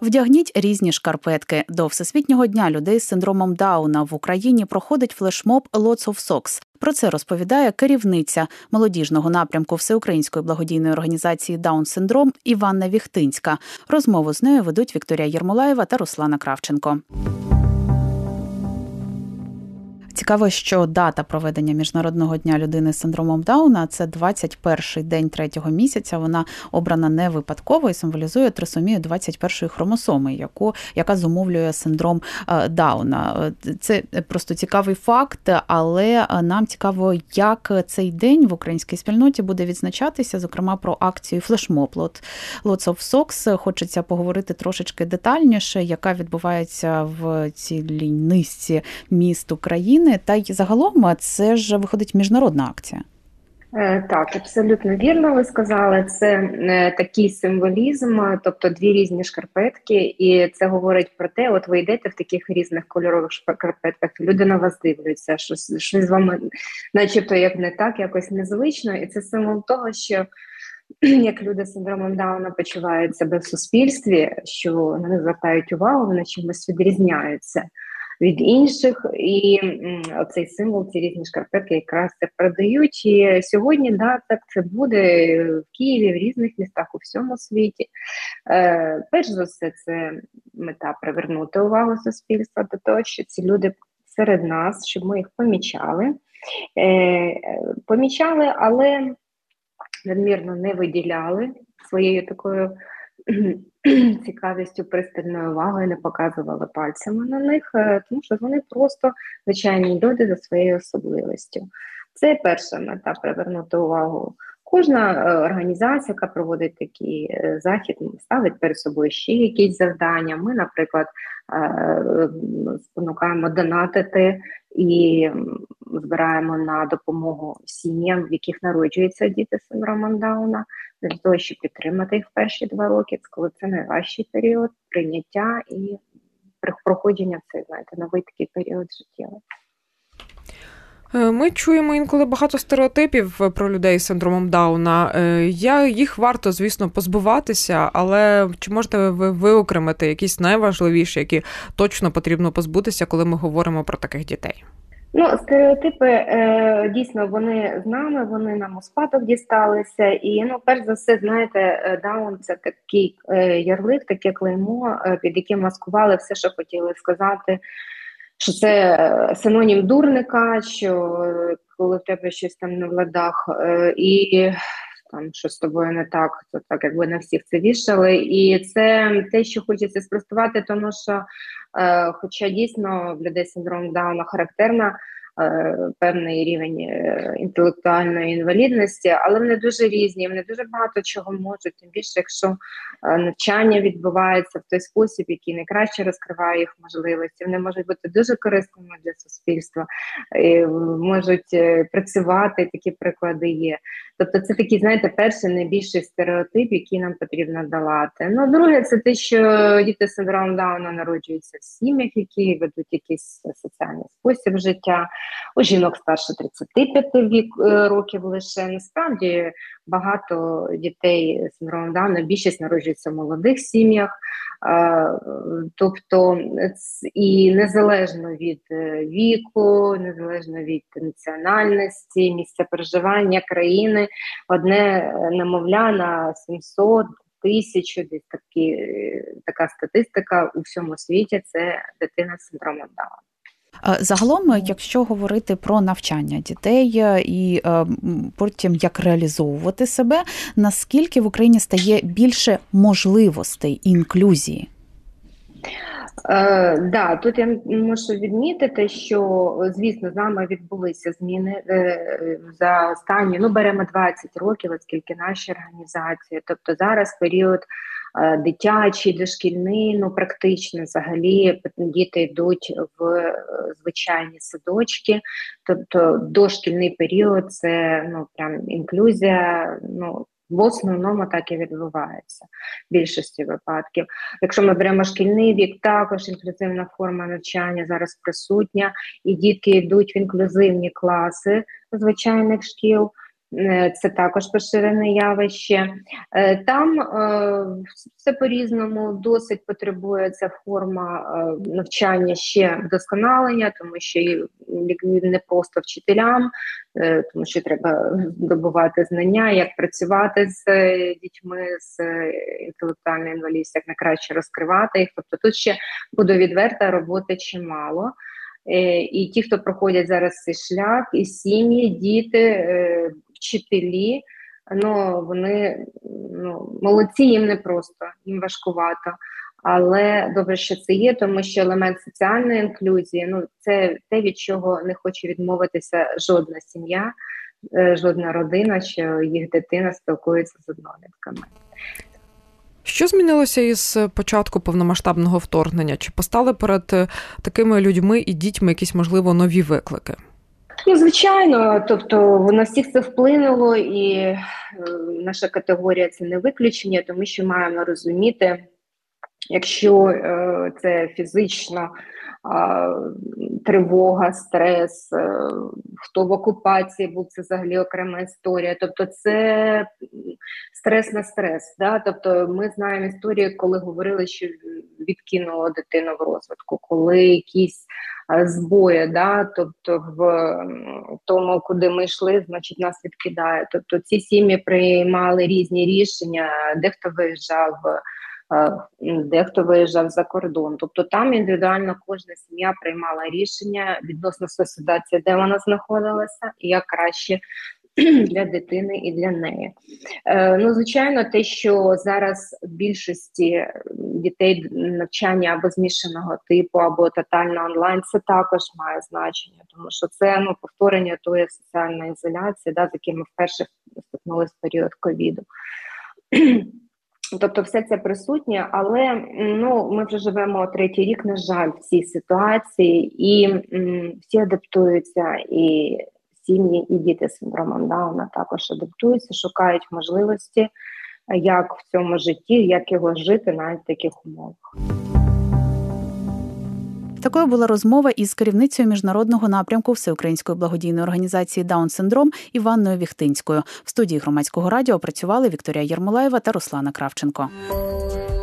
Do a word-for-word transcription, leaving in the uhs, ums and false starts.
Вдягніть різні шкарпетки. До Всесвітнього дня людей з синдромом Дауна в Україні проходить флешмоб «Lots of Socks». Про це розповідає керівниця молодіжного напрямку Всеукраїнської благодійної організації «Даун-синдром» Іванна Віхтинська. Розмову з нею ведуть Вікторія Єрмолаєва та Руслана Кравченко. Цікаво, що дата проведення Міжнародного дня людини з синдромом Дауна – це двадцять перший день третього місяця. Вона обрана не випадково і символізує трисомію двадцять першої хромосоми, яку, яка зумовлює синдром Дауна. Це просто цікавий факт, але нам цікаво, як цей день в українській спільноті буде відзначатися, зокрема про акцію флешмоб «Lots of Socks». Хочеться поговорити трошечки детальніше, яка відбувається в цілій низці міст України. Та й загалом це ж виходить міжнародна акція. Так, абсолютно вірно ви сказали. Це такий символізм, тобто дві різні шкарпетки, і це говорить про те, от ви йдете в таких різних кольорових шкарпетках, люди на вас дивляться, щось, щось з вами начебто як не так, якось незвично, і це символ того, що як люди з синдромом Дауна почувають себе в суспільстві, що на них звертають увагу, вони чимось відрізняються від інших, і оцей символ, ці різні шкарпетки якраз це продають. І сьогодні, да, так це буде в Києві, в різних містах у всьому світі. Е, перш за все, це мета привернути увагу суспільства до того, що ці люди серед нас, щоб ми їх помічали. Е, помічали, але надмірно не виділяли своєю такою цікавістю, пристальною увагою, не показували пальцями на них, тому що вони просто звичайні люди за своєю особливістю. Це перша мета – привернути увагу. Кожна організація, яка проводить такий захід, ставить перед собою ще якісь завдання. Ми, наприклад, спонукаємо донатити і збираємо на допомогу сім'ям, в яких народжуються діти з синдромом Дауна, для того, щоб підтримати їх в перші два роки, коли це найважчий період прийняття і проходження в цей, знаєте, новий такий період життєвий. Ми чуємо інколи багато стереотипів про людей з синдромом Дауна. Я, їх варто, звісно, позбуватися, але чи можете ви виокремити якісь найважливіші, які точно потрібно позбутися, коли ми говоримо про таких дітей? Ну, стереотипи, е, дійсно, вони з нами, вони нам у спадок дісталися. І, ну, перш за все, знаєте, Даун – це такий е, ярлик, таке клеймо, е, під яким маскували все, що хотіли сказати, що це синонім дурника, що коли в тебе щось там не в ладах, е, і там, що з тобою не так, то так, якби на всіх це вішали. І це те, що хочеться спростувати, тому що, е, хоча дійсно в людей з синдромом Дауна характерна е, певний рівень е, інтелектуальної інвалідності, але вони дуже різні, вони дуже багато чого можуть, тим більше, якщо е, навчання відбувається в той спосіб, який найкраще розкриває їх можливості, вони можуть бути дуже корисними для суспільства, е, можуть е, працювати, такі приклади є. Тобто це такий, знаєте, перший найбільший стереотип, який нам потрібно долати. Ну, друге, це те, що діти з синдромом Дауна народжуються в сім'ях, які ведуть якийсь соціальний спосіб життя. У жінок старше тридцяти п'яти вік, років лише. Насправді багато дітей з синдромом Дауна, більшість народжується в молодих сім'ях. Тобто і незалежно від віку, незалежно від національності, місця проживання, країни, одне немовля на сімсот, тисячу, десь такі, така статистика у всьому світі – це дитина з синдромом Дауна. Загалом, якщо говорити про навчання дітей і потім як реалізовувати себе, наскільки в Україні стає більше можливостей інклюзії? Е, да, тут я можу відмітити, що, звісно, з нами відбулися зміни е, за останні, ну, беремо двадцять років, оскільки наші організації, тобто зараз період е, дитячий, дошкільний, ну, практично взагалі діти йдуть в е, звичайні садочки, тобто дошкільний період – це, ну, прям інклюзія, ну, в основному так і відбувається в більшості випадків. Якщо ми беремо шкільний вік, також інклюзивна форма навчання зараз присутня, і дітки йдуть в інклюзивні класи звичайних шкіл, Це також поширене явище. Там все по-різному, досить потребує ця форма навчання ще вдосконалення, тому що не просто вчителям, тому що треба здобувати знання, як працювати з дітьми з інтелектуальною інвалідністю, як найкраще розкривати їх. Тобто тут ще буде відверта робота чимало. І ті, хто проходять зараз цей шлях, і сім'ї, діти, вчителі, ну, вони ну, молодці, їм не просто, їм важкувато. Але добре, що це є, тому що елемент соціальної інклюзії, ну, це те, від чого не хоче відмовитися жодна сім'я, жодна родина, що їх дитина спілкується з однолітками. Що змінилося із початку повномасштабного вторгнення? Чи постали перед такими людьми і дітьми якісь, можливо, нові виклики? Ну, звичайно, тобто на всіх це вплинуло, і е, наша категорія – це не виключення, тому що маємо розуміти, якщо е, це фізично е, тривога, стрес, е, хто в окупації був, це взагалі окрема історія. Тобто це стрес на стрес. Да? Тобто ми знаємо історії, коли говорили, що відкинуло дитину в розвитку, коли якісь збої, да? Тобто в тому, куди ми йшли, значить нас відкидає. Тобто ці сім'ї приймали різні рішення, дехто виїжджав, дехто виїжджав за кордон. Тобто там індивідуально кожна сім'я приймала рішення відносно ситуації, де вона знаходилася, і як краще для дитини і для неї. Е, ну, звичайно, те, що зараз в більшості дітей навчання або змішаного типу, або тотально онлайн, це також має значення, тому що це ну, повторення тої соціальної ізоляції, да, з якими вперше стикнулися в період ковіду. Тобто все це присутнє, але ну, ми вже живемо третій рік, на жаль, в цій ситуації, і м, всі адаптуються, і сім'ї, і діти з синдромом Дауна також адаптуються, шукають можливості, як в цьому житті, як його жити навіть в таких умовах. Такою була розмова із керівницею міжнародного напрямку Всеукраїнської благодійної організації «Даун-синдром» Іванною Віхтинською. В студії Громадського радіо працювали Вікторія Єрмолаєва та Руслана Кравченко.